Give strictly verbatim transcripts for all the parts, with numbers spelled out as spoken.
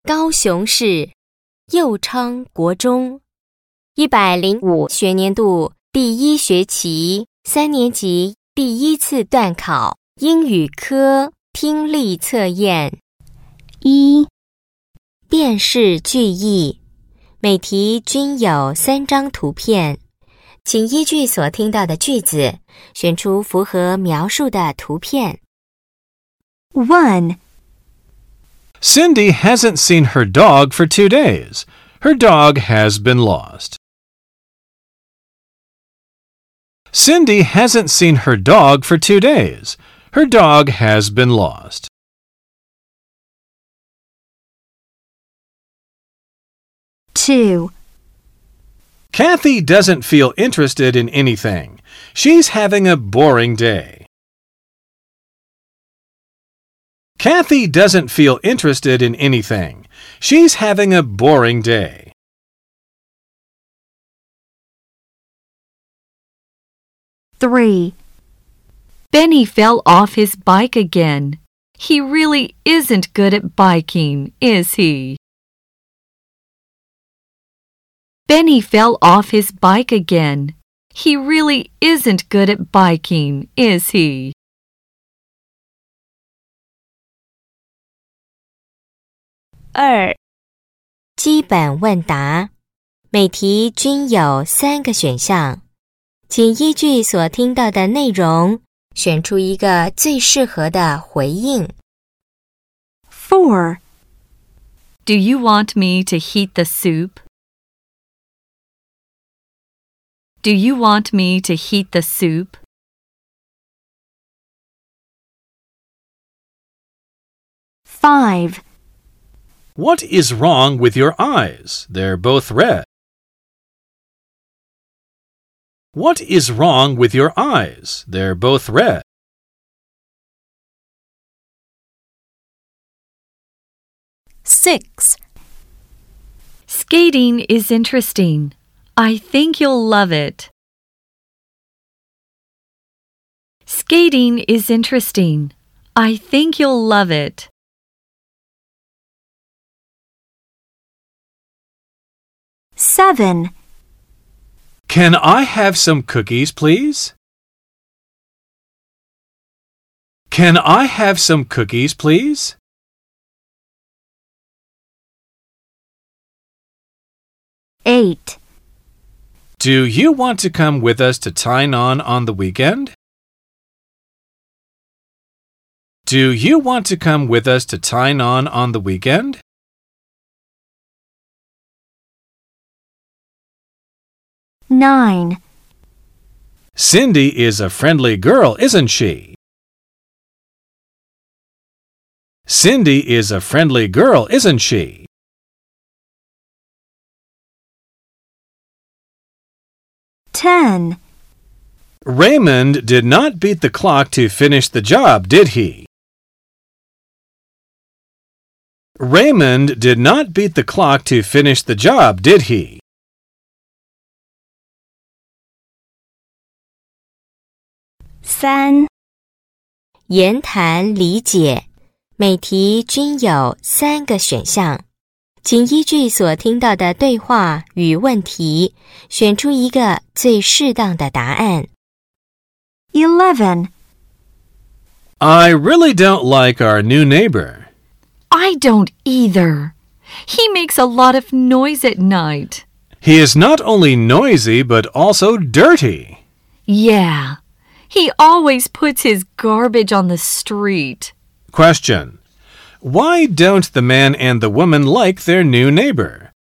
高雄市右昌国中一百零五学年度第一学期三年级第一次段考英语科听力测验。一、辨识句意，每题均有三张图片，请依据所听到的句子，选出符合描述的图片。 one. Cindy hasn't seen her dog for two days. Her dog has been lost. Cindy hasn't seen her dog for two days. Her dog has been lost. two. Kathy doesn't feel interested in anything. She's having a boring day. Kathy doesn't feel interested in anything. She's having a boring day. three. Benny fell off his bike again. He really isn't good at biking, is he? Benny fell off his bike again. He really isn't good at biking, is he? 二、基本问答，每题均有三个选项，请依据所听到的内容，选出一个最适合的回应。 four. Do you want me to heat the soup? Do you want me to heat the soup? five. What is wrong with your eyes? They're both red. What is wrong with your eyes? They're both red. six. Skating is interesting. I think you'll love it. Skating is interesting. I think you'll love it. seven. Can I have some cookies, please? Can I have some cookies, please? eight. Do you want to come with us to Tainan on the weekend? Do you want to come with us to Tainan on the weekend? nine. Cindy is a friendly girl, isn't she? Cindy is a friendly girl, isn't she? ten. Raymond did not beat the clock to finish the job, did he? Raymond did not beat the clock to finish the job, did he? 三. 言谈理解，每题均有三个选项，请依据所听到的对话与问题，选出一个最适当的答案。 eleven. I really don't like our new neighbor. I don't either. He makes a lot of noise at night. He is not only noisy, but also dirty. Yeah. He always puts his garbage on the street. Question. Why don't the man and the woman like their new neighbor?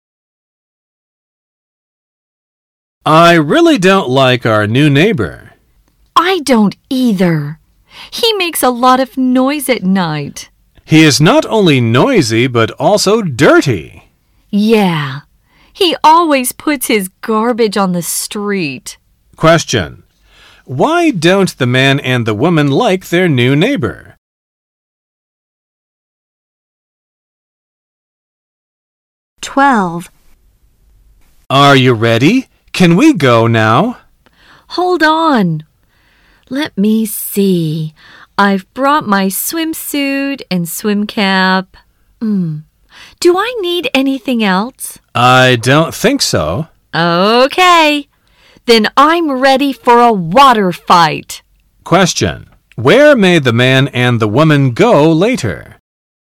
I really don't like our new neighbor. I don't either. He makes a lot of noise at night. He is not only noisy, but also dirty. Yeah. He always puts his garbage on the street. Question. Why don't the man and the woman like their new neighbor? twelve. Are you ready? Can we go now? Hold on. Let me see. I've brought my swimsuit and swim cap. Mm. Do I need anything else? I don't think so. Okay. Then I'm ready for a water fight. Question. Where may the man and the woman go later?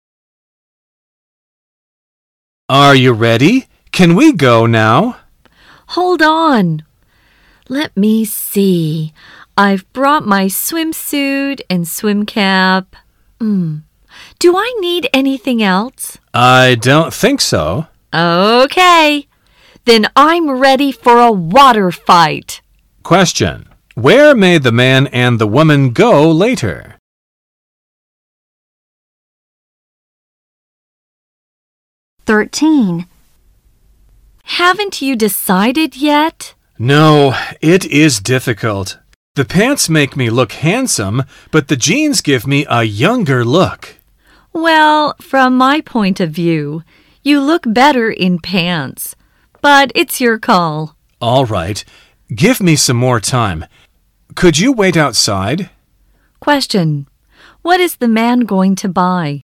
Are you ready? Can we go now? Hold on. Let me see. I've brought my swimsuit and swim cap. Mm. Do I need anything else? I don't think so. Okay. Then I'm ready for a water fight. Question. Where may the man and the woman go later? Thirteen. Haven't you decided yet? No, it is difficult. The pants make me look handsome, but the jeans give me a younger look. Well, from my point of view, you look better in pants. But it's your call. All right. Give me some more time. Could you wait outside? Question. What is the man going to buy?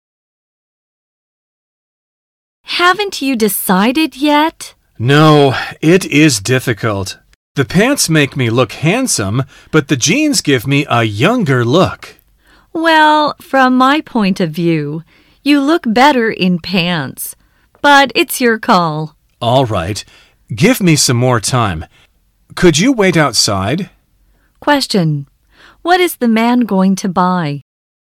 Haven't you decided yet? No, it is difficult. The pants make me look handsome, but the jeans give me a younger look. Well, from my point of view, you look better in pants. But it's your call. All right. Give me some more time. Could you wait outside? Question. What is the man going to buy?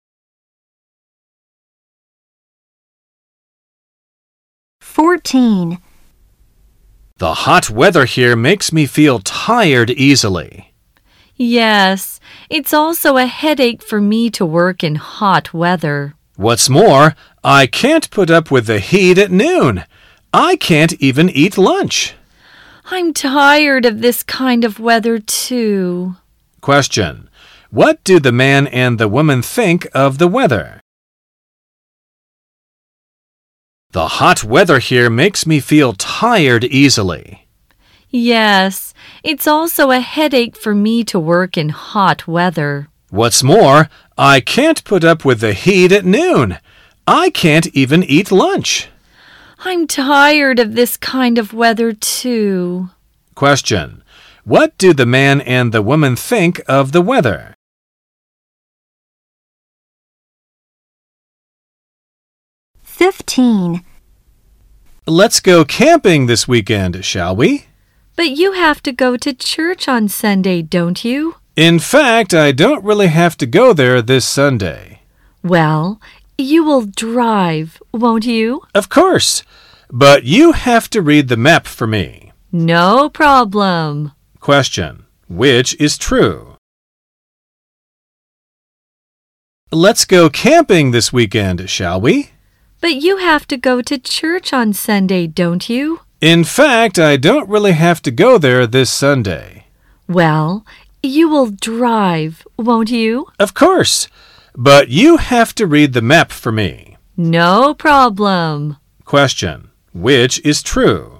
Fourteen. The hot weather here makes me feel tired easily. Yes, it's also a headache for me to work in hot weather. What's more, I can't put up with the heat at noon. I can't even eat lunch. I'm tired of this kind of weather, too. Question. What do the man and the woman think of the weather? The hot weather here makes me feel tired easily. Yes, it's also a headache for me to work in hot weather. What's more, I can't put up with the heat at noon. I can't even eat lunch. I'm tired of this kind of weather, too. Question. What do the man and the woman think of the weather? Fifteen. Let's go camping this weekend, shall we? But you have to go to church on Sunday, don't you? In fact, I don't really have to go there this Sunday. Well, you will drive, won't you? Of course. But you have to read the map for me. No problem. Question. Which is true? Let's go camping this weekend, shall we? But you have to go to church on Sunday, don't you? In fact, I don't really have to go there this Sunday. Well, you will drive, won't you? Of course. But you have to read the map for me. No problem. Question. Which is true?